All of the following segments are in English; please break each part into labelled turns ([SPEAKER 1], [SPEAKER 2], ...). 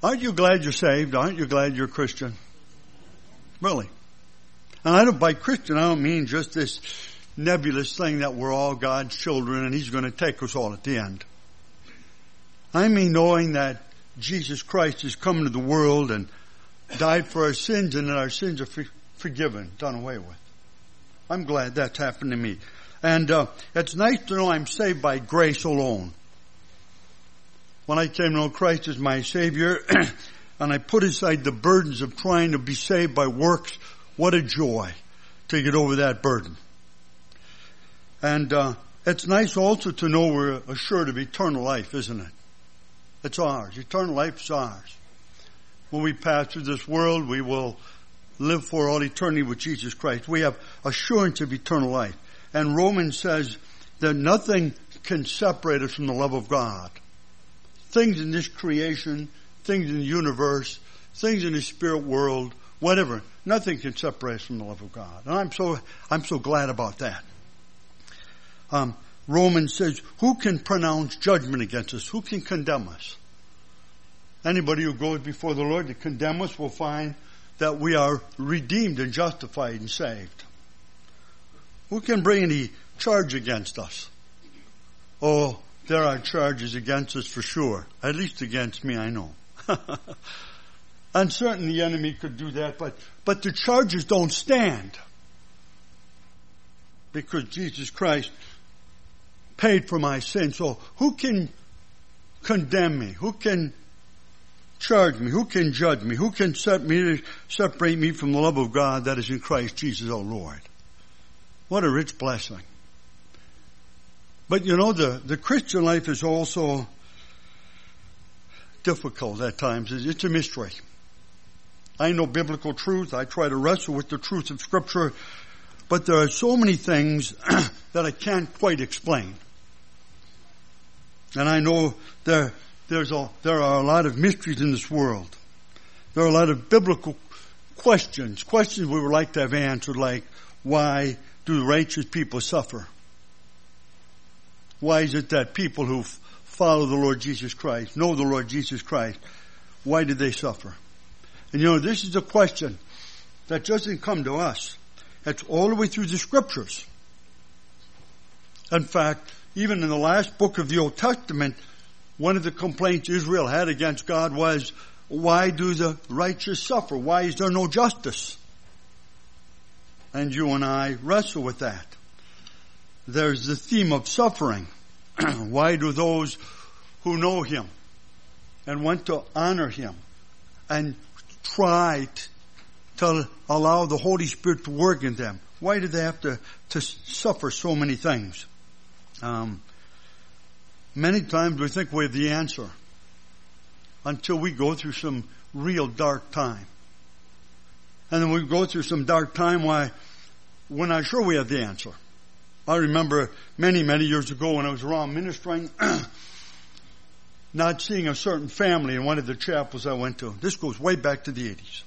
[SPEAKER 1] Aren't you glad you're saved? Aren't you glad you're a Christian? Really. And by Christian, I don't mean just this nebulous thing that we're all God's children and He's going to take us all at the end. I mean knowing that Jesus Christ has come into the world and died for our sins and that our sins are forgiven, done away with. I'm glad that's happened to me. And it's nice to know I'm saved by grace alone. When I came to know Christ as my Savior and I put aside the burdens of trying to be saved by works, what a joy to get over that burden. And it's nice also to know we're assured of eternal life, isn't it? It's ours. Eternal life is ours. When we pass through this world, we will live for all eternity with Jesus Christ. We have assurance of eternal life. And Romans says that nothing can separate us from the love of God. Things in this creation, things in the universe, things in the spirit world, whatever, nothing can separate us from the love of God. And I'm so glad about that. Romans says, who can pronounce judgment against us? Who can condemn us? Anybody who goes before the Lord to condemn us will find that we are redeemed and justified and saved. Who can bring any charge against us? Oh, there are charges against us for sure. At least against me, I know. And certainly the enemy could do that, but the charges don't stand. Because Jesus Christ paid for my sin. So who can condemn me? Who can charge me? Who can judge me? Who can separate me from the love of God that is in Christ Jesus our Lord? What a rich blessing. But you know, the Christian life is also difficult at times. It's a mystery. I know biblical truth. I try to wrestle with the truth of Scripture. But there are so many things that I can't quite explain. And I know there are a lot of mysteries in this world. There are a lot of biblical questions we would like to have answered, like, why do the righteous people suffer? Why is it that people who follow the Lord Jesus Christ, know the Lord Jesus Christ, why did they suffer? And you know, this is a question that doesn't come to us. It's all the way through the Scriptures. In fact, even in the last book of the Old Testament, one of the complaints Israel had against God was, why do the righteous suffer? Why is there no justice? And you and I wrestle with that. There's the theme of suffering. Why do those who know Him and want to honor Him and try to allow the Holy Spirit to work in them, why do they have to suffer so many things? Many times we think we have the answer until we go through some real dark time. And then we go through some dark time, we're not sure we have the answer. I remember many, many years ago when I was around ministering, not seeing a certain family in one of the chapels I went to. This goes way back to the 80s.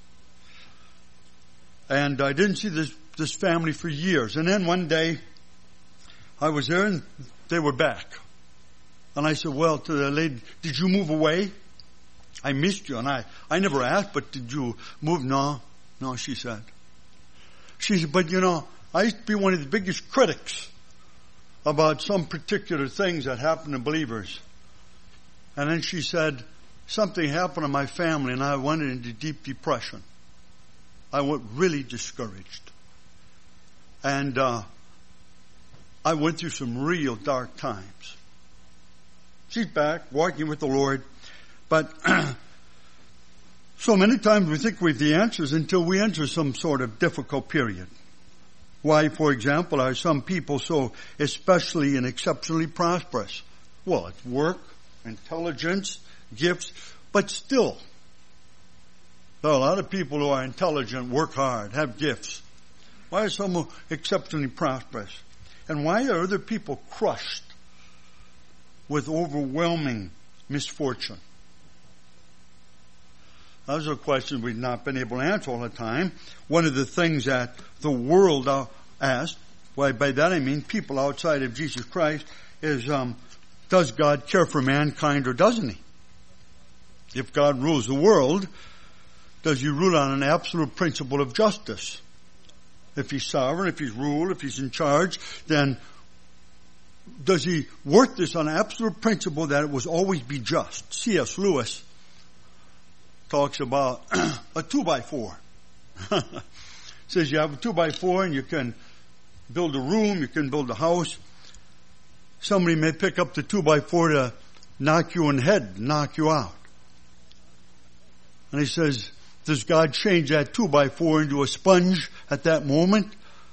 [SPEAKER 1] And I didn't see this family for years. And then one day, I was there and they were back. And I said, well, to the lady, did you move away? I missed you. And I never asked, but did you move? No, she said. She said, but you know, I used to be one of the biggest critics about some particular things that happen to believers. And then she said, something happened to my family and I went into deep depression. I went really discouraged. And I went through some real dark times. She's back, walking with the Lord. But so many times we think we have the answers until we enter some sort of difficult period. Why, for example, are some people so especially and exceptionally prosperous? Well, it's work, intelligence, gifts, but still, there are a lot of people who are intelligent, work hard, have gifts. Why are some exceptionally prosperous? And why are other people crushed with overwhelming misfortune? Those are questions we've not been able to answer all the time. One of the things that the world asks, by that I mean people outside of Jesus Christ, is does God care for mankind or doesn't He? If God rules the world, does he rule on an absolute principle of justice? If he's sovereign, if he's ruled, if he's in charge, then does he work this on an absolute principle that it will always be just? C.S. Lewis talks about a 2x4. Says you have a 2x4 and you can build a room, you can build a house. Somebody may pick up the 2x4 to knock you in the head, knock you out. And he says, does God change that 2x4 into a sponge at that moment?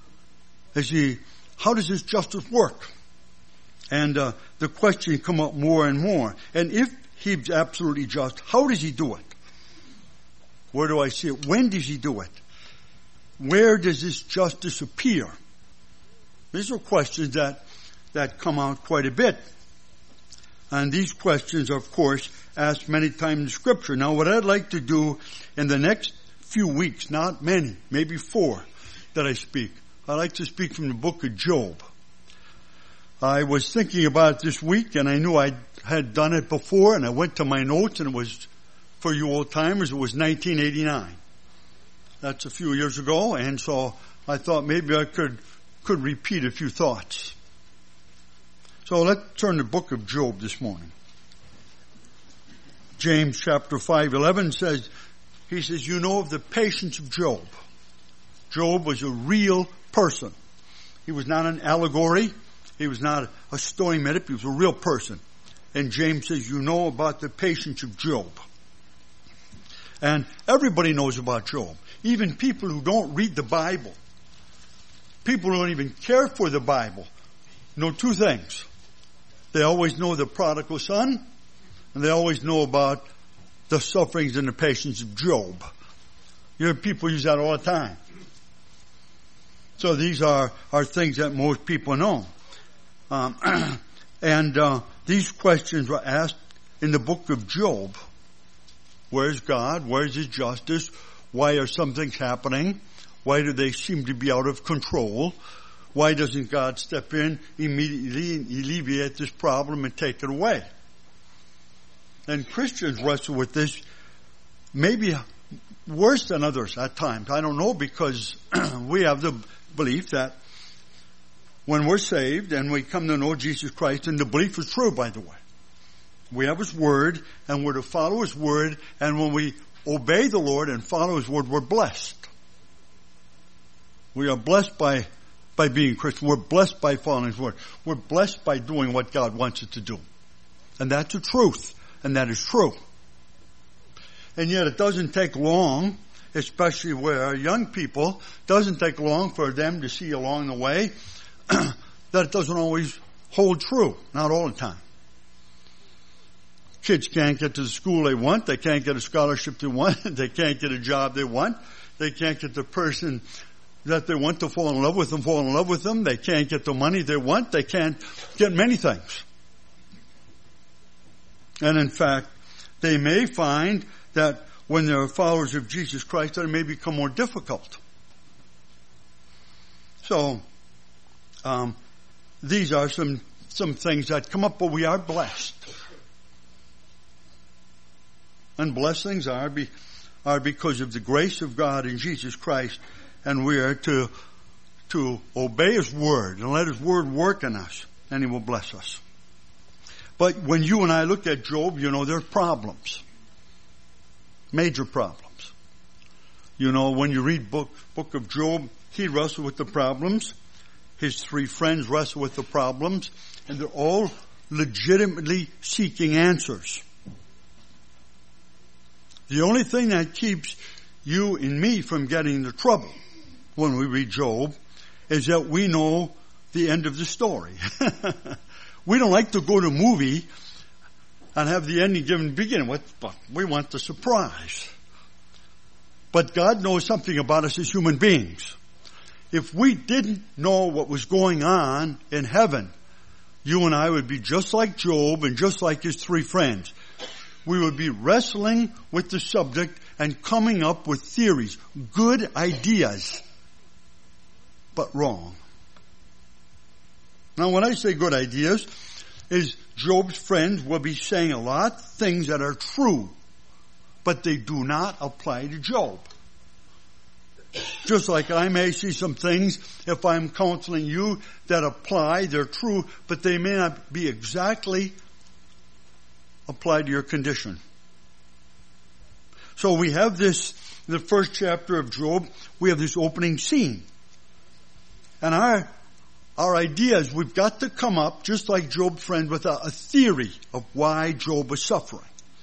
[SPEAKER 1] How does his justice work? And the question come up more and more. And if he's absolutely just, how does he do it? Where do I see it? When does he do it? Where does this justice appear? These are questions that come out quite a bit. And these questions are, of course, asked many times in Scripture. Now, what I'd like to do in the next few weeks, not many, maybe 4 that I speak, I'd like to speak from the book of Job. I was thinking about it this week, and I knew I had done it before, and I went to my notes, and it was, for you old timers, it was 1989. That's a few years ago, and so I thought maybe I could repeat a few thoughts. So let's turn to the book of Job this morning. James chapter 5:11 says, he says, you know of the patience of Job. Job was a real person. He was not an allegory. He was not a story made up. He was a real person. And James says, you know about the patience of Job. And everybody knows about Job. Even people who don't read the Bible, people who don't even care for the Bible, know 2 things. They always know the prodigal son, and they always know about the sufferings and the patience of Job. You hear people use that all the time. So these are things that most people know. These questions were asked in the book of Job. Where's God? Where's his justice? Why are some things happening? Why do they seem to be out of control? Why doesn't God step in immediately and alleviate this problem and take it away? And Christians wrestle with this maybe worse than others at times. I don't know, because we have the belief that when we're saved and we come to know Jesus Christ, and the belief is true, by the way. We have his word, and we're to follow his word, and when we obey the Lord and follow his word, we're blessed. We are blessed by being Christian. We're blessed by following his word. We're blessed by doing what God wants us to do. And that's the truth. And that is true. And yet it doesn't take long, especially where young people, doesn't take long for them to see along the way that it doesn't always hold true. Not all the time. Kids can't get to the school they want. They can't get a scholarship they want. They can't get a job they want. They can't get the person that they want to fall in love with them. They can't get the money they want. They can't get many things. And in fact, they may find that when they're followers of Jesus Christ, that it may become more difficult. So, these are some things that come up, but we are blessed. And blessings are because of the grace of God in Jesus Christ, and we are to obey his word and let his word work in us, and he will bless us. But when you and I look at Job, you know, there are problems. Major problems. You know, when you read book of Job, he wrestled with the problems. His 3 friends wrestle with the problems. And they're all legitimately seeking answers. The only thing that keeps you and me from getting into trouble when we read Job is that we know the end of the story. We don't like to go to a movie and have the ending given the beginning. But we want the surprise. But God knows something about us as human beings. If we didn't know what was going on in heaven, you and I would be just like Job and just like his 3 friends. We would be wrestling with the subject and coming up with theories, good ideas, but wrong. Now, when I say good ideas, is Job's friends will be saying a lot of things that are true but they do not apply to Job. Just like I may see some things, if I'm counseling you, that apply, they're true, but they may not be exactly applied to your condition. So we have this, the first chapter of Job, we have this opening scene. And our idea is we've got to come up, just like Job's friend, with a theory of why Job was suffering.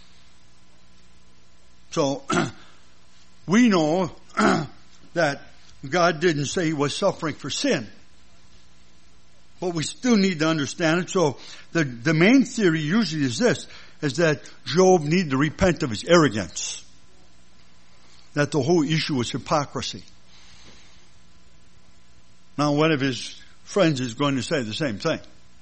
[SPEAKER 1] So, we know that God didn't say he was suffering for sin. But we still need to understand it. So, the main theory usually is this, is that Job needed to repent of his arrogance. That the whole issue was hypocrisy. Now, one of his friends is going to say the same thing.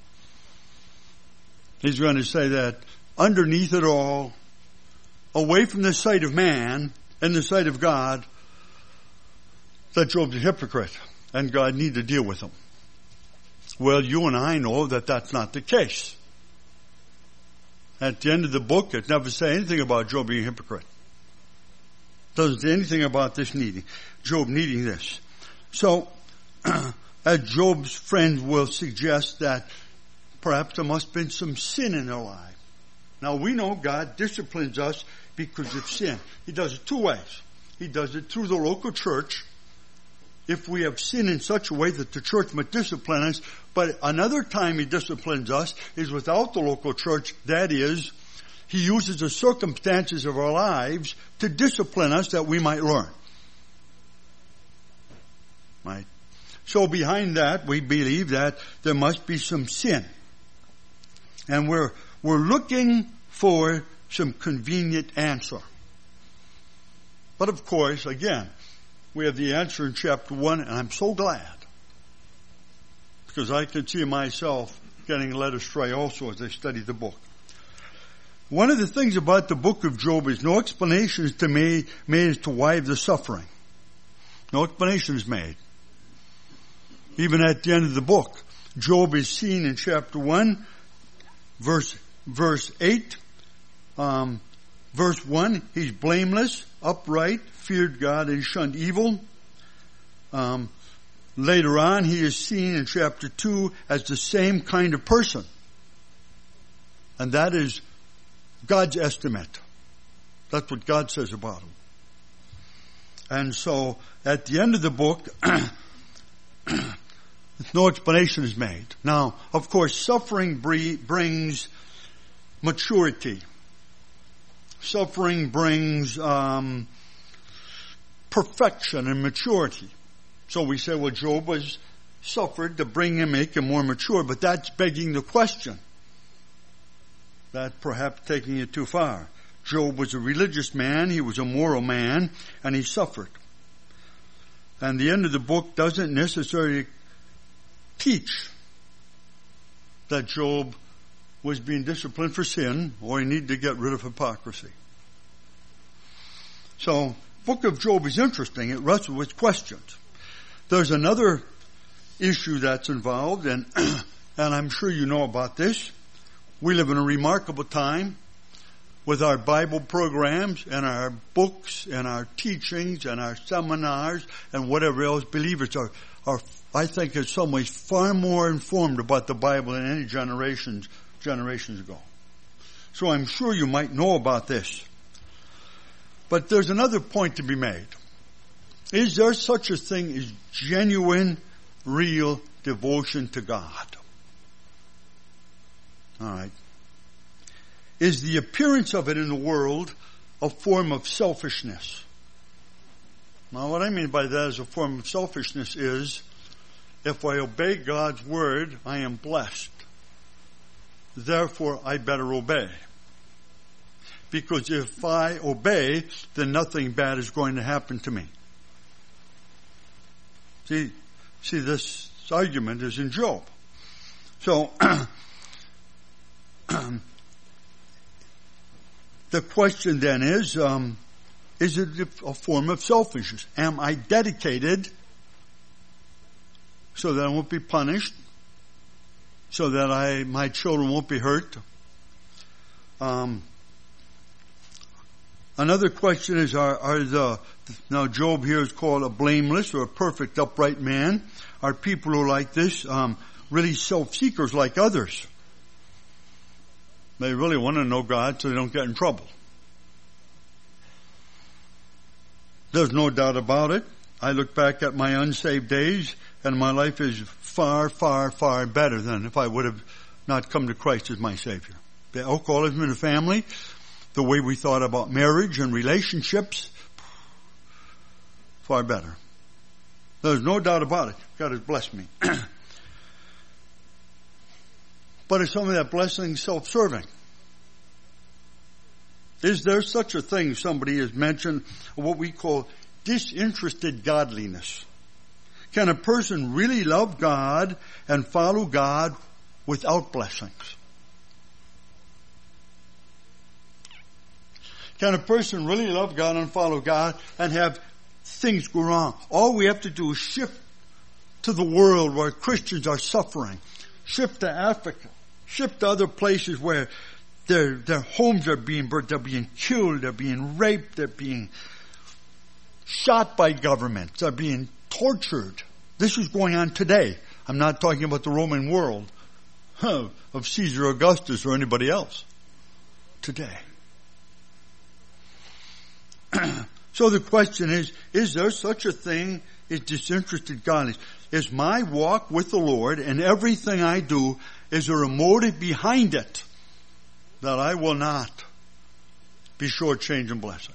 [SPEAKER 1] He's going to say that underneath it all, away from the sight of man and the sight of God, that Job's a hypocrite and God needed to deal with him. Well, you and I know that that's not the case. At the end of the book, it never says anything about Job being a hypocrite. It doesn't say anything about this Job needing this. So, as Job's friend will suggest that perhaps there must have been some sin in their life. Now we know God disciplines us because of sin. He does it two ways. He does it through the local church, if we have sinned in such a way that the church must discipline us. But another time he disciplines us is without the local church. That is, he uses the circumstances of our lives to discipline us that we might learn. Right? So behind that, we believe that there must be some sin. And we're looking for some convenient answer. But of course, again, we have the answer in chapter 1, and I'm so glad. Because I can see myself getting led astray also as I study the book. One of the things about the book of Job is no explanation is made as to why of the suffering. No explanation is made. Even at the end of the book, Job is seen in chapter 1, verse 8, verse 1, he's blameless, upright, feared God and shunned evil. Later on, he is seen in chapter 2 as the same kind of person. And that is God's estimate. That's what God says about him. And so, at the end of the book, no explanation is made. Now, of course, suffering brings maturity. Suffering brings perfection and maturity. So we say, well, Job was suffered to bring him, make him more mature, but that's begging the question. That perhaps taking it too far. Job was a religious man, he was a moral man, and he suffered. And the end of the book doesn't necessarily teach that Job was being disciplined for sin, or he needed to get rid of hypocrisy. So, book of Job is interesting. It wrestles with questions. There's another issue that's involved, and I'm sure you know about this. We live in a remarkable time with our Bible programs and our books and our teachings and our seminars and whatever else. Believers are I think in some ways far more informed about the Bible than any generations ago. So I'm sure you might know about this. But there's another point to be made. Is there such a thing as genuine, real devotion to God? All right. Is the appearance of it in the world a form of selfishness? Now what I mean by that as a form of selfishness is, if I obey God's word, I am blessed. Therefore, I better obey. Because if I obey, then nothing bad is going to happen to me. See, this argument is in Job. So, the question then is it a form of selfishness? Am I dedicated so that I won't be punished? So that my children won't be hurt? Am Another question is, now Job here is called a blameless or a perfect upright man. Are people who are like this really self-seekers like others? They really want to know God so they don't get in trouble. There's no doubt about it. I look back at my unsaved days and my life is far, far, far better than if I would have not come to Christ as my Savior. The alcoholism in the family, the way we thought about marriage and relationships, far better. There's no doubt about it. God has blessed me. But is some of that blessing self-serving? Is there such a thing, somebody has mentioned, what we call disinterested godliness? Can a person really love God and follow God without blessings? Can a person really love God and follow God and have things go wrong? All we have to do is shift to the world where Christians are suffering. Shift to Africa. Shift to other places where their homes are being burnt, they're being killed, they're being raped, they're being shot by governments, they're being tortured. This is going on today. I'm not talking about the Roman world of Caesar Augustus or anybody else. Today. So the question is there such a thing as disinterested godliness? Is my walk with the Lord and everything I do, is there a motive behind it that I will not be shortchanging blessings?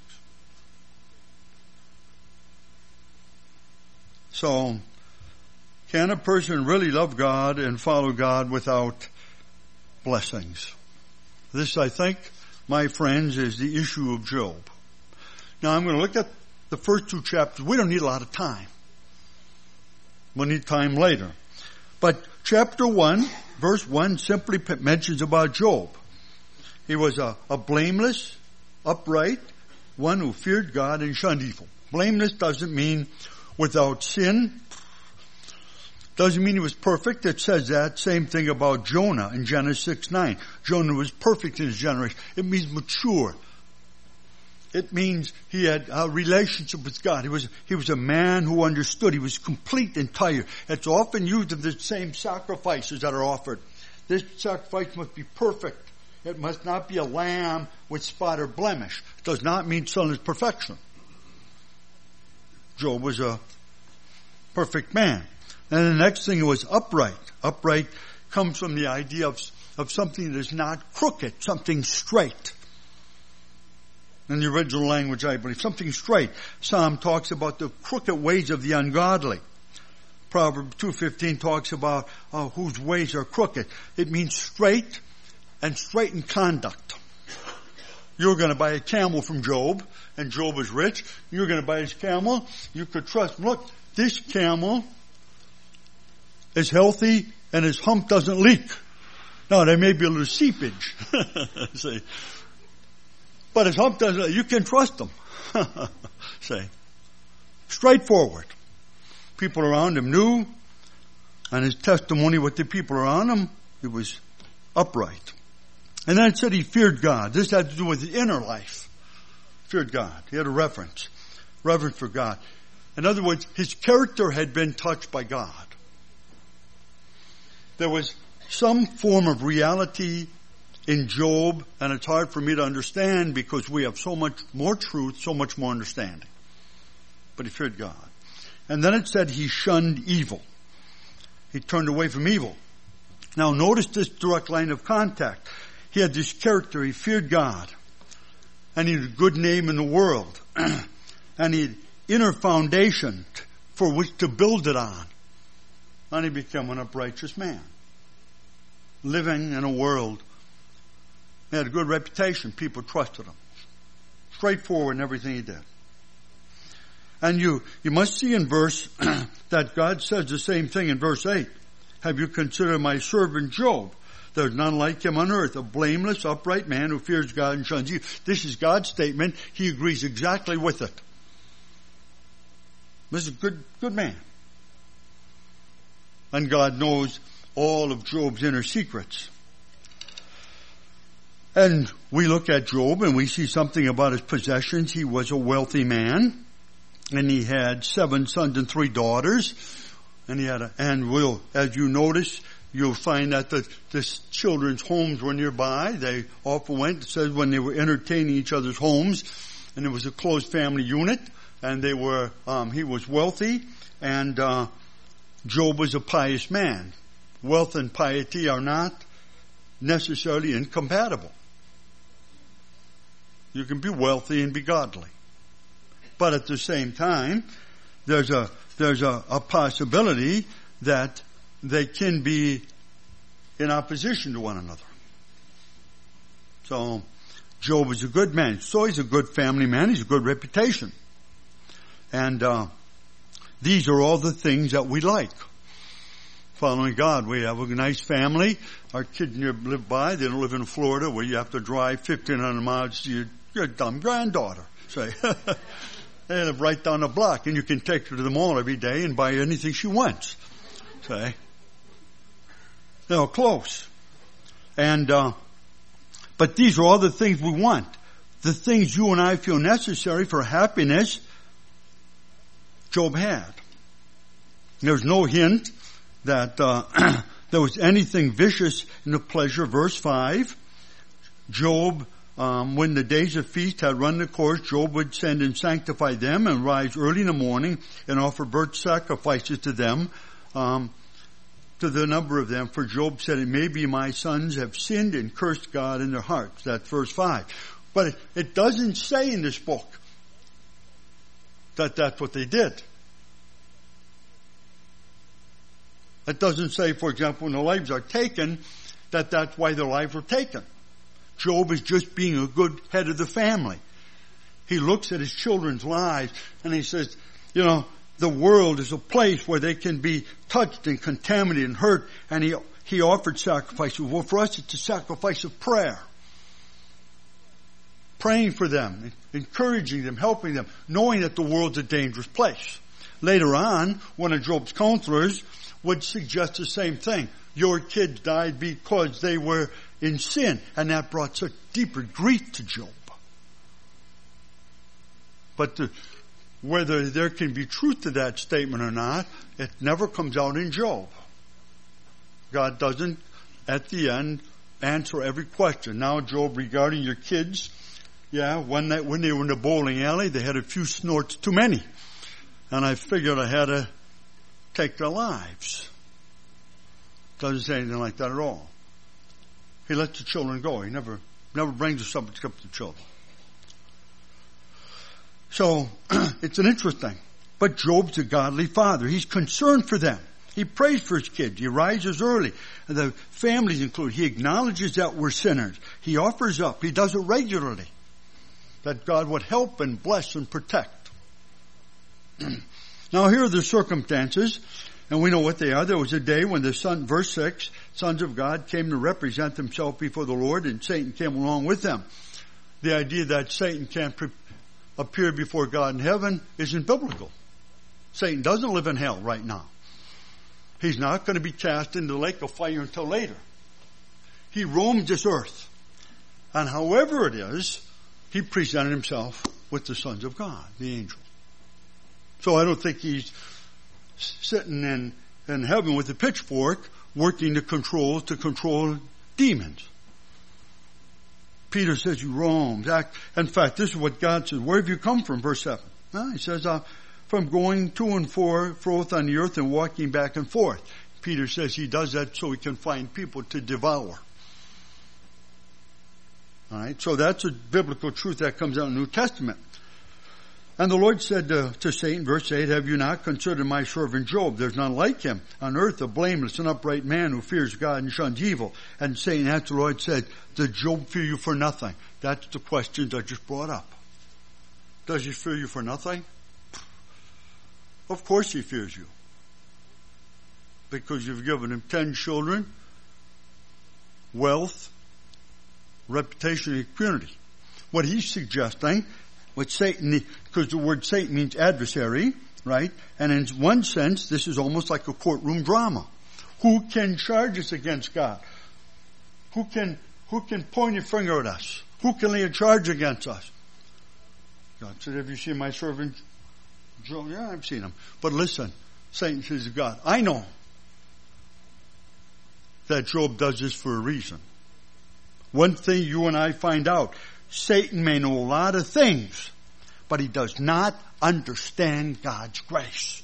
[SPEAKER 1] So, can a person really love God and follow God without blessings? This, I think, my friends, is the issue of Job. Now, I'm going to look at the first two chapters. We don't need a lot of time. We'll need time later. But chapter 1, verse 1, simply mentions about Job. He was a blameless, upright, one who feared God and shunned evil. Blameless doesn't mean without sin. Doesn't mean he was perfect. It says that same thing about Jonah in Genesis 6:9. Jonah was perfect in his generation. It means mature. It means he had a relationship with God. He was a man who understood. He was complete and entire. It's often used of the same sacrifices that are offered. This sacrifice must be perfect. It must not be a lamb with spot or blemish. It does not mean sinless perfection. Job was a perfect man. And the next thing was upright. Upright comes from the idea of something that is not crooked, something straight. In the original language, I believe, something straight. Psalm talks about the crooked ways of the ungodly. Proverbs 2:15 talks about whose ways are crooked. It means straight and straightened conduct. You're going to buy a camel from Job, and Job is rich. You're going to buy his camel. You could trust him. Look, this camel is healthy and his hump doesn't leak. Now, there may be a little seepage. See. But his hump doesn't, you can trust him. Say. Straightforward. People around him knew, and his testimony with the people around him, it was upright. And then it said he feared God. This had to do with the inner life. Feared God. He had a reverence for God. In other words, his character had been touched by God. There was some form of reality in Job, and it's hard for me to understand because we have so much more truth, so much more understanding. But he feared God. And then it said he shunned evil. He turned away from evil. Now notice this direct line of contact. He had this character, he feared God. And he had a good name in the world. And he had inner foundation for which to build it on. And he became an uprighteous man. Living in a world. He had a good reputation. People trusted him. Straightforward in everything he did. And you must see in verse that God says the same thing in verse 8. Have you considered my servant Job? There's none like him on earth, a blameless, upright man who fears God and shuns evil. This is God's statement. He agrees exactly with it. This is a good man. And God knows all of Job's inner secrets. And we look at Job and we see something about his possessions. He was a wealthy man. And he had 7 sons and 3 daughters. And as you notice, you'll find that the children's homes were nearby. They often went, it says, when they were entertaining each other's homes. And it was a close family unit. And he was wealthy. And Job was a pious man. Wealth and piety are not necessarily incompatible. You can be wealthy and be godly. But at the same time, there's a possibility that they can be in opposition to one another. So, Job is a good man. So he's a good family man. He's a good reputation. And these are all the things that we like. Following God, we have a nice family. Our kids live by. They don't live in Florida where you have to drive 1,500 miles to your dumb granddaughter. Say, they live right down the block, and you can take her to the mall every day and buy anything she wants. Say, they're close. And but these are all the things we want. The things you and I feel necessary for happiness, Job had. There's no hint that there was anything vicious in the pleasure. Verse 5, Job, when the days of feast had run the course, Job would send and sanctify them and rise early in the morning and offer burnt sacrifices to them, to the number of them. For Job said, it may be my sons have sinned and cursed God in their hearts. That's verse 5. But it doesn't say in this book that that's what they did. It doesn't say, for example, when the lives are taken, that that's why their lives were taken. Job is just being a good head of the family. He looks at his children's lives and he says, the world is a place where they can be touched and contaminated and hurt. And he offered sacrifices. Well, for us, it's a sacrifice of prayer. Praying for them, encouraging them, helping them, knowing that the world's a dangerous place. Later on, one of Job's counselors would suggest the same thing. Your kids died because they were in sin, and that brought such deeper grief to Job. But whether there can be truth to that statement or not, it never comes out in Job. God doesn't, at the end, answer every question. Now, Job, regarding your kids, one night when they were in the bowling alley, they had a few snorts too many. And I figured I had to take their lives. Doesn't say anything like that at all. He lets the children go. He never brings us up except the children. So, it's an interesting. But Job's a godly father. He's concerned for them. He prays for his kids. He rises early. The families included. He acknowledges that we're sinners. He offers up. He does it regularly. That God would help and bless and protect. Now here are the circumstances, and we know what they are. There was a day when verse 6, sons of God came to represent themselves before the Lord, and Satan came along with them. The idea that Satan can't appear before God in heaven isn't biblical. Satan doesn't live in hell right now. He's not going to be cast into the lake of fire until later. He roams this earth. And however it is, he presented himself with the sons of God, the angels. So I don't think he's sitting in heaven with a pitchfork working to control demons. Peter says he roams. In fact, this is what God says. Where have you come from? Verse 7. He says, from going to and forth on the earth and walking back and forth. Peter says he does that so he can find people to devour. All right, so that's a biblical truth that comes out in the New Testament. And the Lord said to Satan, verse 8, have you not considered my servant Job? There's none like him on earth, a blameless and upright man who fears God and shuns evil. And Satan answered the Lord, said, does Job fear you for nothing? That's the questions I just brought up. Does he fear you for nothing? Of course he fears you. Because you've given him 10 children, wealth, reputation, and impunity. What he's suggesting, what Satan, because the word Satan means adversary, right? And in one sense, this is almost like a courtroom drama. Who can charge us against God? Who can Who can point a finger at us? Who can lay a charge against us? God said, have you seen my servant Job? Yeah, I've seen him. But listen, Satan says to God, I know that Job does this for a reason. One thing you and I find out, Satan may know a lot of things, but he does not understand God's grace.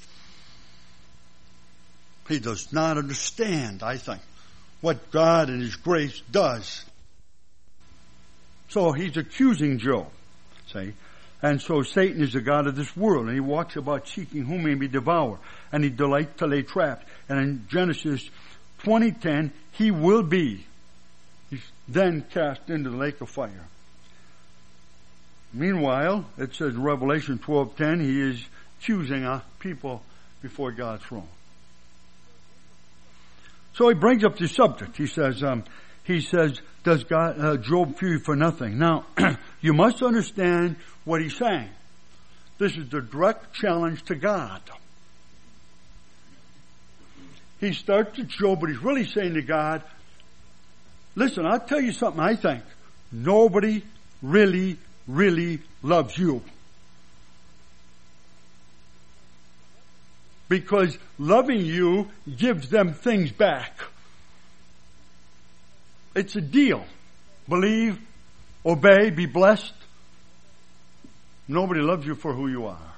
[SPEAKER 1] He does not understand, I think, what God and His grace does. So he's accusing Job, see? And so Satan is the god of this world, and he walks about seeking whom he may devour, and he delights to lay traps. And in Genesis 20:10, he will be then cast into the lake of fire. Meanwhile, it says in Revelation 12:10, he is accusing people before God's throne. So he brings up this subject. He says, does Job fear you for nothing? Now, you must understand what he's saying. This is the direct challenge to God. He starts with Job, but he's really saying to God, listen, I'll tell you something I think. Nobody really loves you. Because loving you gives them things back. It's a deal. Believe, obey, be blessed. Nobody loves you for who you are.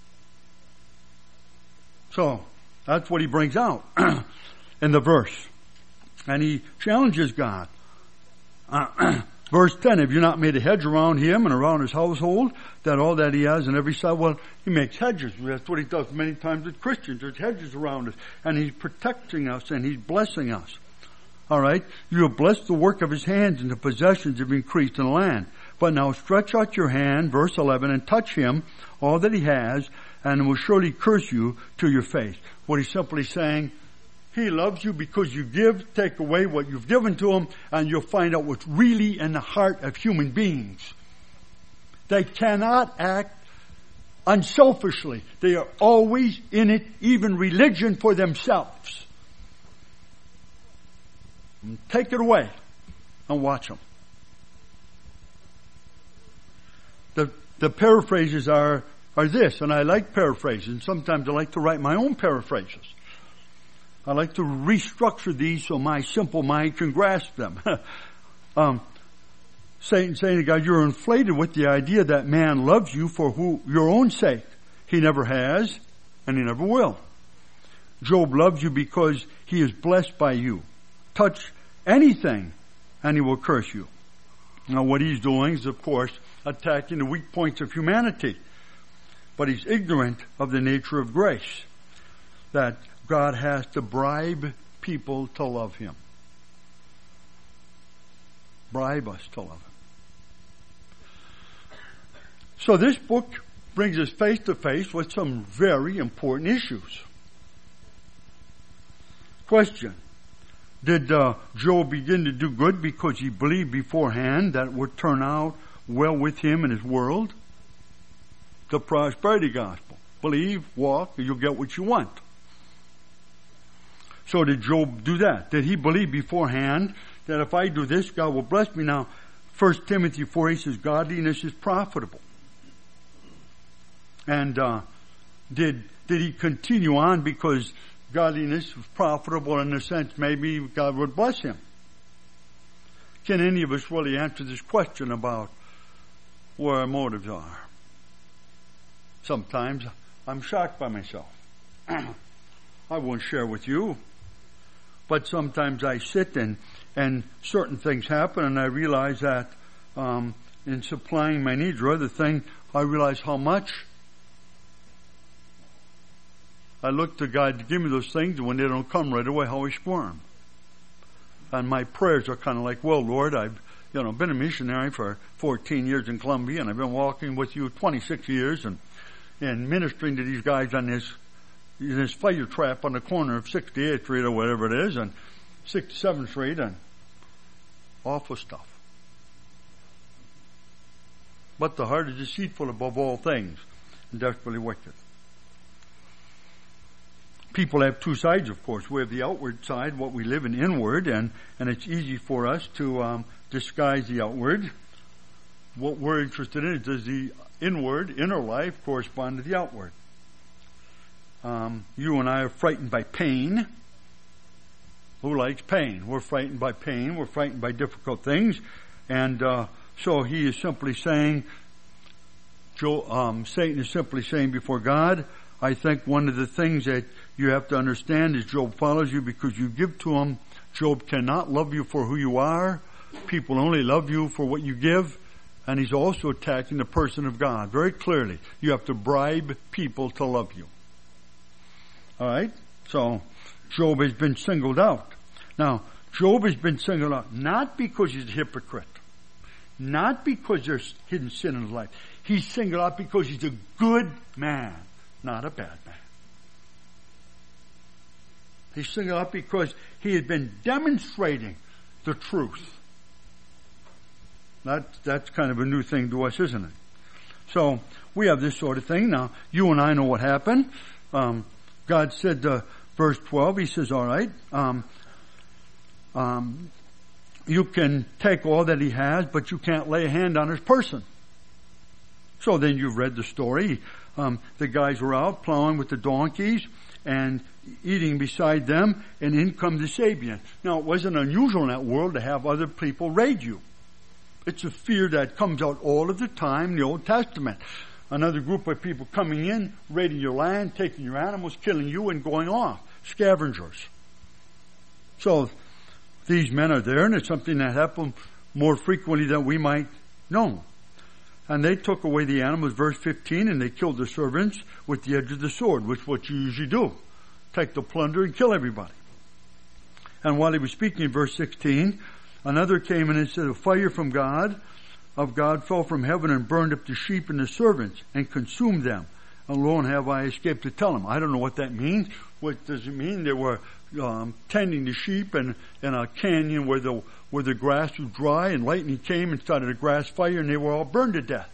[SPEAKER 1] So, that's what he brings out in the verse. And he challenges God. Verse 10, have you not made a hedge around him and around his household, that all that he has on every side? Well, he makes hedges. That's what he does many times with Christians. There's hedges around us. And he's protecting us and he's blessing us. All right? You have blessed the work of his hands, and the possessions have increased in the land. But now stretch out your hand, verse 11, and touch him, all that he has, and will surely curse you to your face. What he's simply saying, he loves you because you give, take away what you've given to him, and you'll find out what's really in the heart of human beings. They cannot act unselfishly. They are always in it, even religion, for themselves. Take it away and watch them. The paraphrases are this, and I like paraphrases, and sometimes I like to write my own paraphrases. I like to restructure these so my simple mind can grasp them. Satan saying to God, you're inflated with the idea that man loves you for your own sake. He never has, and he never will. Job loves you because he is blessed by you. Touch anything, and he will curse you. Now what he's doing is, of course, attacking the weak points of humanity. But he's ignorant of the nature of grace. That God has to bribe people to love him. Bribe us to love him. So this book brings us face to face with some very important issues. Question. Did Job begin to do good because he believed beforehand that it would turn out well with him and his world? The prosperity gospel. Believe, walk, and you'll get what you want. So did Job do that? Did he believe beforehand that if I do this, God will bless me? Now, 1 Timothy 4:8 says, godliness is profitable. And did he continue on because godliness was profitable in the sense maybe God would bless him? Can any of us really answer this question about where our motives are? Sometimes I'm shocked by myself. I won't share with you. But sometimes I sit and certain things happen and I realize that in supplying my needs or other thing, I realize how much I look to God to give me those things, and when they don't come right away, how I squirm. And my prayers are kind of like, well, Lord, I've been a missionary for 14 years in Colombia, and I've been walking with you 26 years and ministering to these guys on this fire trap on the corner of 68th Street or whatever it is, and 67th Street, and awful stuff. But the heart is deceitful above all things and desperately wicked. People have two sides, of course. We have the outward side, what we live in inward, and it's easy for us to disguise the outward. What we're interested in is, does the inner life correspond to the outward? You and I are frightened by pain. Who likes pain? We're frightened by pain. We're frightened by difficult things. And so he is simply saying, Satan is simply saying before God, I think one of the things that you have to understand is Job follows you because you give to him. Job cannot love you for who you are. People only love you for what you give. And he's also attacking the person of God very clearly. You have to bribe people to love you. All right? So Job has been singled out. Now, Job has been singled out not because he's a hypocrite, not because there's hidden sin in his life. He's singled out because he's a good man, not a bad man. He's singled out because he has been demonstrating the truth. That's kind of a new thing to us, isn't it? So we have this sort of thing. Now, you and I know what happened. God said, verse 12, he says, all right, you can take all that he has, but you can't lay a hand on his person. So then you've read the story. The guys were out plowing with the donkeys and eating beside them, and in come the Sabian. Now, it wasn't unusual in that world to have other people raid you. It's a fear that comes out all of the time in the Old Testament. Another group of people coming in, raiding your land, taking your animals, killing you, and going off. Scavengers. So these men are there, and it's something that happened more frequently than we might know. And they took away the animals, verse 15, and they killed the servants with the edge of the sword, which is what you usually do. Take the plunder and kill everybody. And while he was speaking in verse 16, another came in and said, a fire from God fell from heaven and burned up the sheep and the servants and consumed them. And lo and have I escaped to tell them. I don't know what that means. What does it mean? They were tending the sheep in a canyon where the grass was dry, and lightning came and started a grass fire, and they were all burned to death.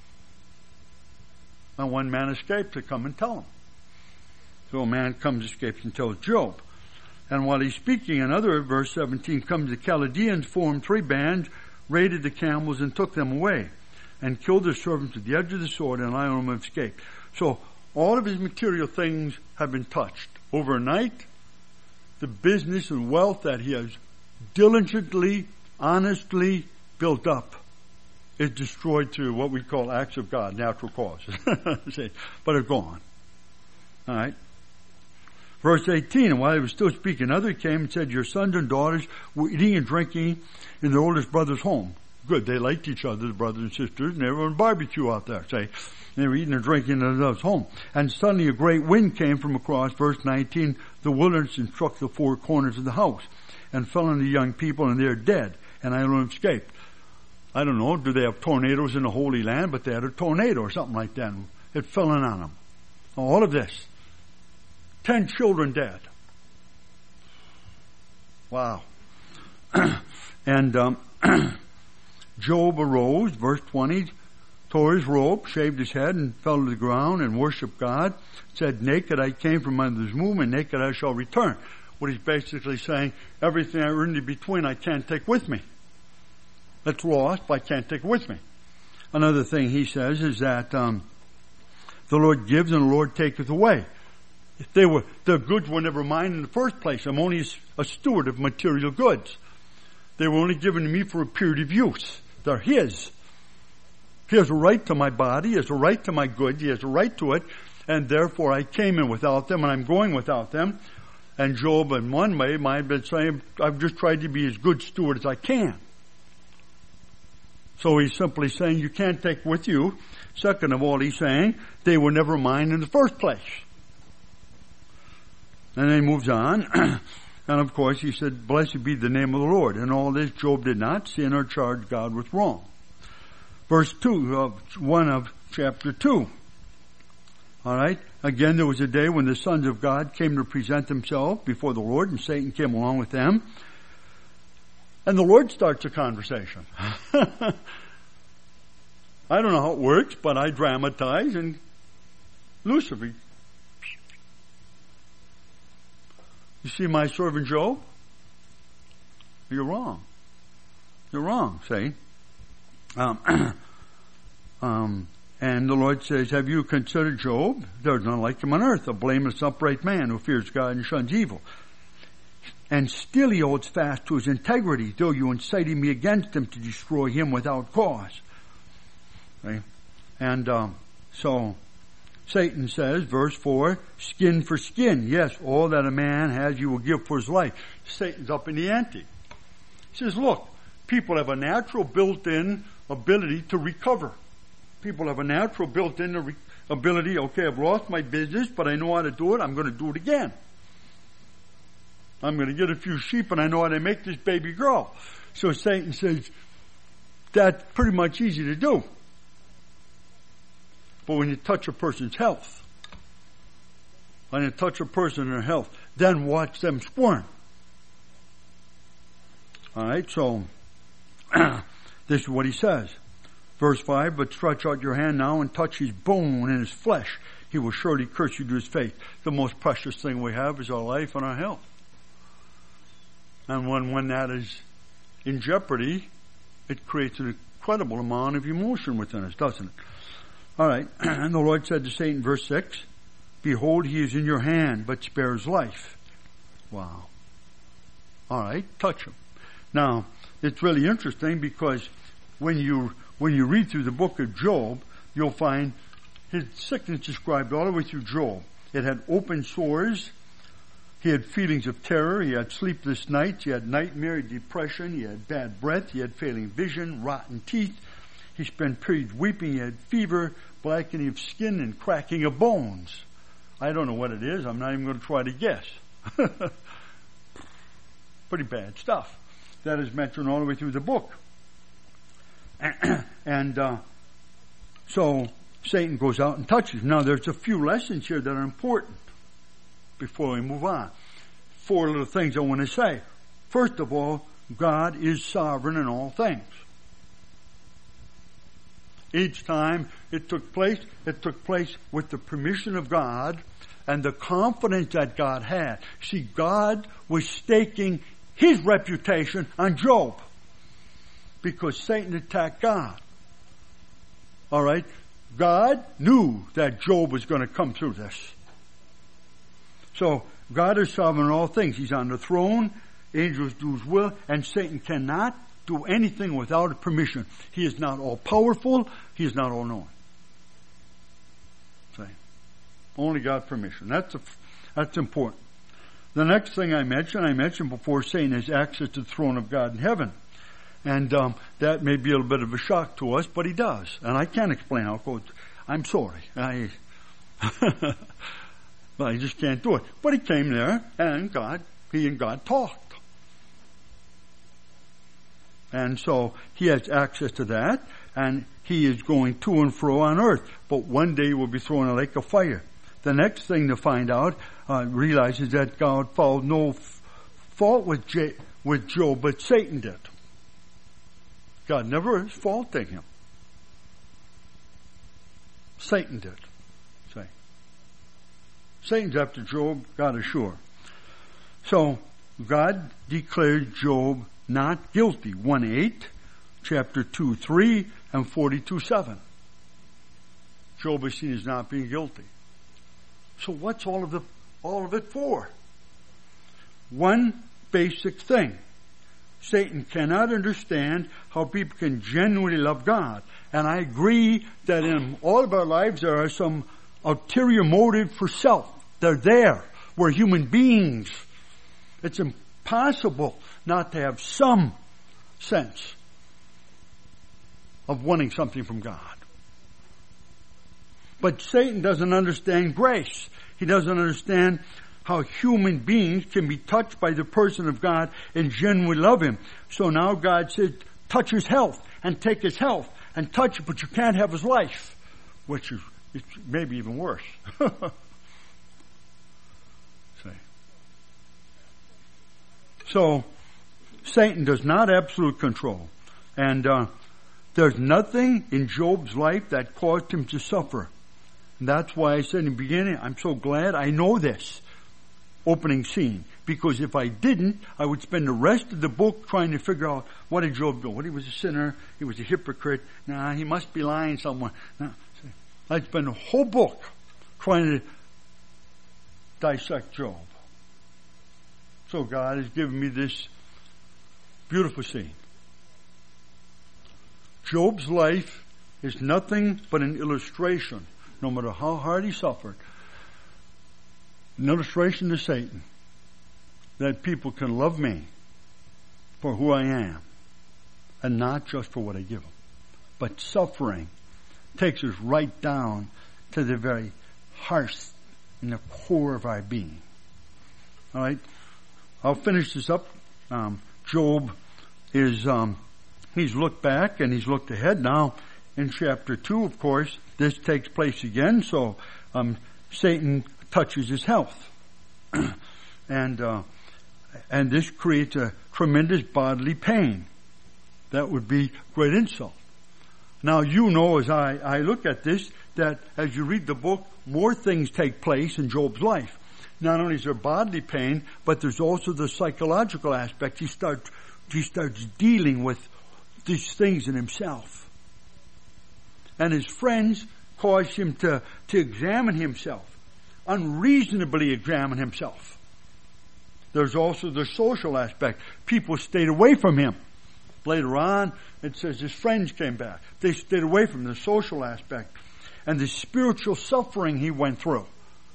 [SPEAKER 1] And one man escaped to come and tell them. So a man comes, escapes, and tells Job. And while he's speaking, another, verse 17, comes the Chaldeans, formed 3 bands, raided the camels, and took them away, and killed their servants with the edge of the sword, and I on them escaped. So all of his material things have been touched. Overnight, the business and wealth that he has diligently, honestly built up is destroyed through what we call acts of God, natural causes. But are gone. All right. Verse 18, and while he was still speaking, another came and said, your sons and daughters were eating and drinking in their oldest brother's home. Good, they liked each other, the brothers and sisters, and they were on barbecue out there, say. They were eating and drinking in their love's home. And suddenly a great wind came from across, verse 19, the wilderness, and struck the 4 corners of the house, and fell on the young people, and they're dead, and I alone escaped. I don't know, do they have tornadoes in the Holy Land? But they had a tornado or something like that. It fell in on them. All of this. 10 children dead. Wow. And Job arose, verse 20, tore his robe, shaved his head, and fell to the ground and worshiped God. Said, naked I came from under his womb, and naked I shall return. What he's basically saying, everything I earned in between I can't take with me. It's lost, but I can't take it with me. Another thing he says is that the Lord gives and the Lord taketh away. If the goods were never mine in the first place. I'm only a steward of material goods. They were only given to me for a period of use. They're his. He has a right to my body. He has a right to my goods. He has a right to it. And therefore I came in without them, and I'm going without them. And Job, in one way, might have been saying, I've just tried to be as good steward as I can. So he's simply saying, you can't take with you. Second of all, he's saying, they were never mine in the first place. And then he moves on. And of course, he said, blessed be the name of the Lord. And all this, Job did not sin or charge God with wrong. Verse 2 of 1 of chapter 2. All right. Again, there was a day when the sons of God came to present themselves before the Lord, and Satan came along with them. And the Lord starts a conversation. I don't know how it works, but I dramatize, and Lucifer, you see my servant Job? You're wrong. You're wrong, see. And the Lord says, have you considered Job? There's none like him on earth, a blameless, upright man who fears God and shuns evil. And still he holds fast to his integrity, though you incited me against him to destroy him without cause. Okay? And so Satan says, verse 4, skin for skin. Yes, all that a man has you will give for his life. Satan's up in the ante. He says, look, people have a natural built-in ability to recover. People have a natural built-in ability, okay, I've lost my business, but I know how to do it, I'm going to do it again. I'm going to get a few sheep and I know how to make this baby grow. So Satan says, that's pretty much easy to do. But when you touch a person's health, when you touch a person in their health, then watch them squirm. Alright, so this is what he says. Verse 5, but stretch out your hand now and touch his bone and his flesh. He will surely curse you to his face. The most precious thing we have is our life and our health. And when that is in jeopardy, it creates an incredible amount of emotion within us, doesn't it? All right. And the Lord said to Satan, verse 6, behold, he is in your hand, but spares life. Wow. All right. Touch him. Now, it's really interesting because when you read through the book of Job, you'll find his sickness described all the way through Job. It had open sores. He had feelings of terror. He had sleepless nights. He had nightmare, depression. He had bad breath. He had failing vision, rotten teeth. He spent periods weeping. He had fever, blackening of skin, and cracking of bones. I don't know what it is. I'm not even going to try to guess. Pretty bad stuff. That is mentioned all the way through the book. And so Satan goes out and touches him. Now there's a few lessons here that are important before we move on. 4 little things I want to say. First of all, God is sovereign in all things. Each time it took place with the permission of God and the confidence that God had. See, God was staking his reputation on Job because Satan attacked God. All right? God knew that Job was going to come through this. So, God is sovereign in all things. He's on the throne. Angels do his will. And Satan cannot do anything without permission. He is not all-powerful. He is not all-knowing. See? Only God's permission. That's important. The next thing I mentioned before, Satan has access to the throne of God in heaven. And that may be a little bit of a shock to us, but he does. And I can't explain how it goes. I'm sorry. I just can't do it. But he came there, and he and God talked. And so he has access to that, and he is going to and fro on earth. But one day he will be thrown in a lake of fire. The next thing to find out, realizes that God found no fault with Job, but Satan did. God never is faulting him. Satan did. See? Satan's after Job, God is sure. So, God declared Job not guilty. 1:8, chapter 2:3, and 42:7. Job is seen as not being guilty. So what's all of it for? One basic thing. Satan cannot understand how people can genuinely love God. And I agree that in all of our lives there are some ulterior motive for self. They're there. We're human beings. It's impossible not to have some sense of wanting something from God. But Satan doesn't understand grace. He doesn't understand how human beings can be touched by the person of God and genuinely love him. So now God said, touch his health and take his health and touch it, but you can't have his life, which is maybe even worse. So Satan does not have absolute control. And there's nothing in Job's life that caused him to suffer. And that's why I said in the beginning, I'm so glad I know this opening scene. because if I didn't, I would spend the rest of the book trying to figure out what did Job do. What, he was a sinner, he was a hypocrite. Nah, he must be lying somewhere. Nah, I'd spend the whole book trying to dissect Job. So God has given me this beautiful scene. Job's life is nothing but an illustration, no matter how hard he suffered, an illustration to Satan that people can love me for who I am and not just for what I give them. But suffering takes us right down to the very heart and the core of our being. All right? I'll finish this up. Job is, he's looked back and he's looked ahead. Now, in chapter 2, of course, this takes place again. So, Satan touches his health. And this creates a tremendous bodily pain. That would be great insult. Now, you know, as I look at this, that as you read the book, more things take place in Job's life. Not only is there bodily pain, but there's also the psychological aspect. He starts dealing with these things in himself. And his friends cause him to examine himself, unreasonably examine himself. There's also the social aspect. People stayed away from him. Later on, it says his friends came back. They stayed away from the social aspect and the spiritual suffering he went through.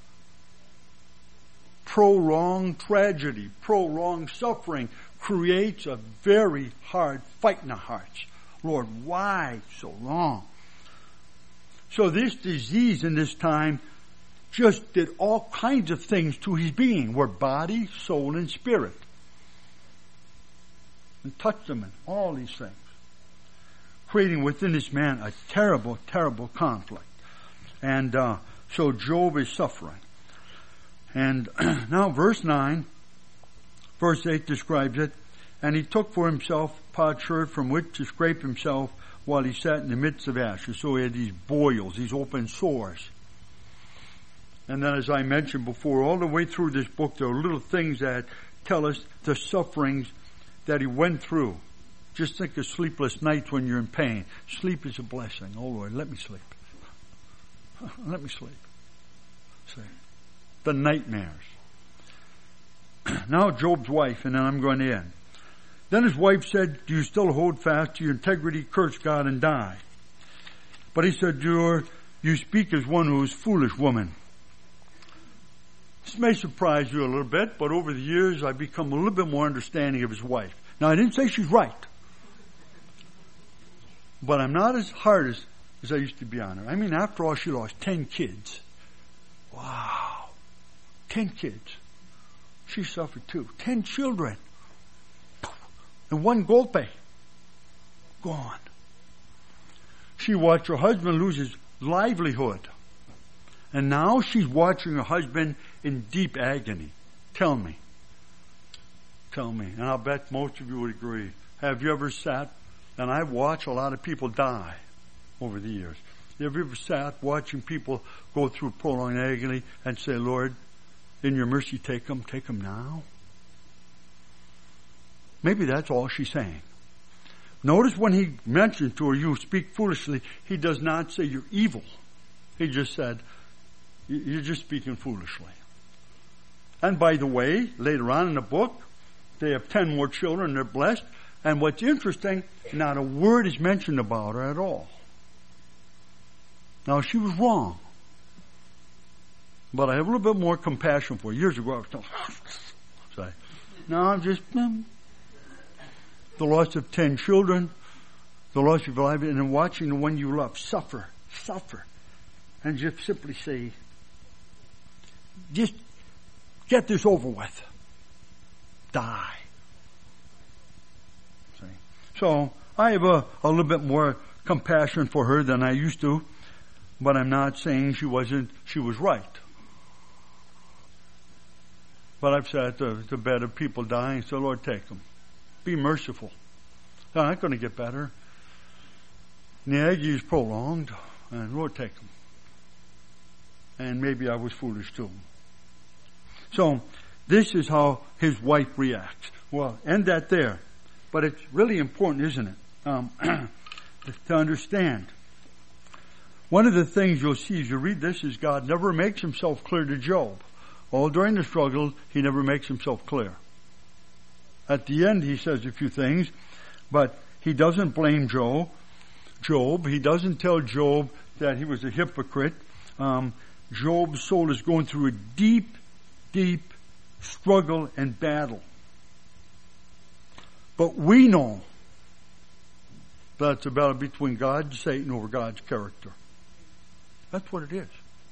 [SPEAKER 1] Prolonged tragedy, prolonged suffering creates a very hard fight in the hearts. Lord, why so long? So this disease in this time just did all kinds of things to his being, were body, soul, and spirit. And touched him in all these things. Creating within this man a terrible, terrible conflict. And so Job is suffering. And now verse 9, verse 8 describes it. And he took for himself potsherd from which to scrape himself while he sat in the midst of ashes. So he had these boils, these open sores. And then as I mentioned before, all the way through this book, there are little things that tell us the sufferings that he went through. Just think of sleepless nights when you're in pain. Sleep is a blessing. Oh Lord, let me sleep. Let me sleep. See? The nightmares. Now Job's wife, and then I'm going to end. Then his wife said, do you still hold fast to your integrity? Curse God and die. But he said, you speak as one who is foolish woman. This may surprise you a little bit, but over the years I've become a little bit more understanding of his wife. Now I didn't say she's right. But I'm not as hard as I used to be on her. I mean, after all, she lost 10 kids. Wow. 10 kids. She suffered too. 10 children. And one golpe. Gone. She watched her husband lose his livelihood. And now she's watching her husband in deep agony. Tell me. And I'll bet most of you would agree. Have you ever sat, and I watch a lot of people die over the years. Have you ever sat watching people go through prolonged agony and say, Lord, in your mercy, take them now? Maybe that's all she's saying. Notice when he mentioned to her, you speak foolishly, he does not say you're evil. He just said, you're just speaking foolishly. And by the way, later on in the book, they have 10 more children, they're blessed. And what's interesting, not a word is mentioned about her at all. Now, she was wrong. But I have a little bit more compassion for her. Years ago, I was telling her, now I'm just, the loss of 10 children, the loss of your life, and then watching the one you love suffer. And just simply say, just get this over with. Die. See? So I have a little bit more compassion for her than I used to, but I'm not saying she was right. But I've sat at the bed of people dying, so Lord, take them. Be merciful. They're not going to get better. And the agony is prolonged, and Lord, take them. And maybe I was foolish too. So, this is how his wife reacts. Well, end that there. But it's really important, isn't it? To understand. One of the things you'll see as you read this is God never makes himself clear to Job. All during the struggle, he never makes himself clear. At the end, he says a few things, but he doesn't blame Job. He doesn't tell Job that he was a hypocrite. Job's soul is going through a deep, deep struggle and battle. But we know that's a battle between God and Satan over God's character. That's what it is.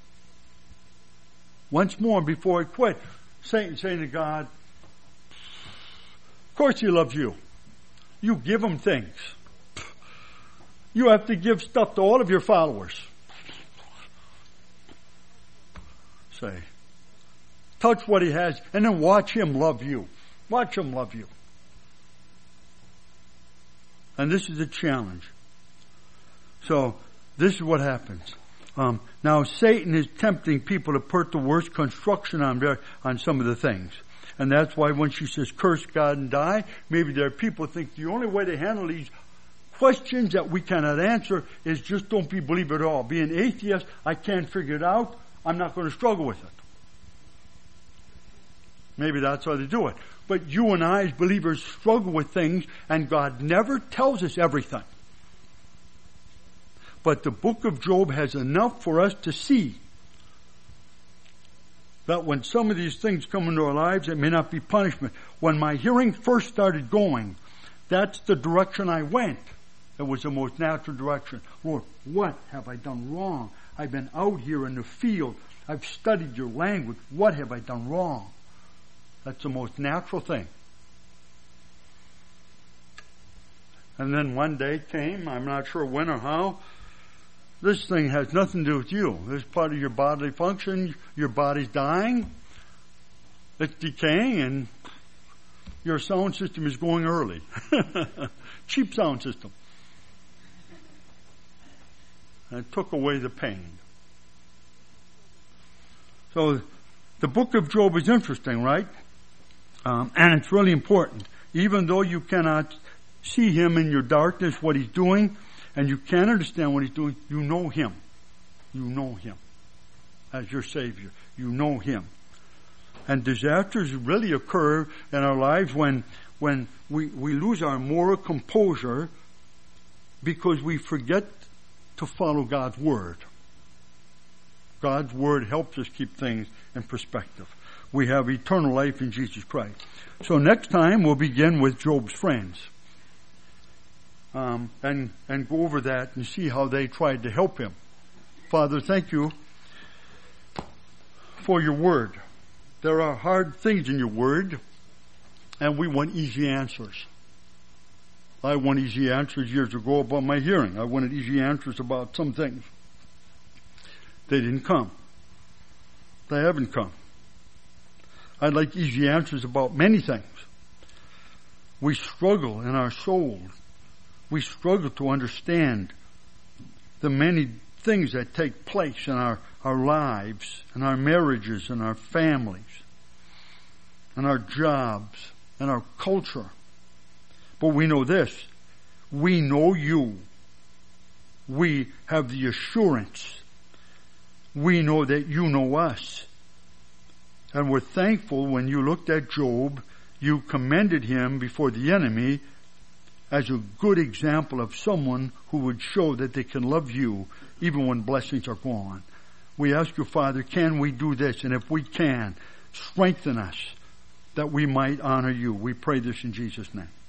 [SPEAKER 1] Once more, before he quit, Satan saying to God, of course he loves you. You give him things. You have to give stuff to all of your followers. Say, touch what he has and then watch him love you. Watch him love you. And this is a challenge. So, this is what happens. Now, Satan is tempting people to put the worst construction on some of the things. And that's why when she says, curse God and die, maybe there are people who think the only way to handle these questions that we cannot answer is just don't believe it at all. Be an atheist, I can't figure it out, I'm not going to struggle with it. Maybe that's how they do it. But you and I as believers struggle with things, and God never tells us everything. But the book of Job has enough for us to see that when some of these things come into our lives, it may not be punishment. When my hearing first started going, that's the direction I went. It was the most natural direction. Lord, what have I done wrong? I've been out here in the field. I've studied your language. What have I done wrong? That's the most natural thing. And then one day came, I'm not sure when or how, this thing has nothing to do with you. This is part of your bodily function. Your body's dying. It's decaying, and your sound system is going early. Cheap sound system. And it took away the pain. So the book of Job is interesting, right? And it's really important. Even though you cannot see him in your darkness, what he's doing, and you can't understand what he's doing, you know him. You know him as your Savior. You know him. And disasters really occur in our lives when we lose our moral composure because we forget to follow God's Word. God's Word helps us keep things in perspective. We have eternal life in Jesus Christ. So next time we'll begin with Job's friends. And go over that and see how they tried to help him. Father, thank you for your Word. There are hard things in your Word, and we want easy answers. I want easy answers years ago about my hearing. I wanted easy answers about some things. They didn't come. They haven't come. I'd like easy answers about many things. We struggle in our soul. We struggle to understand the many things that take place in our lives, in our marriages, in our families, in our jobs, in our culture. But we know this. We know you. We have the assurance. We know that you know us. And we're thankful when you looked at Job, you commended him before the enemy as a good example of someone who would show that they can love you even when blessings are gone. We ask you, Father, can we do this? And if we can, strengthen us that we might honor you. We pray this in Jesus' name.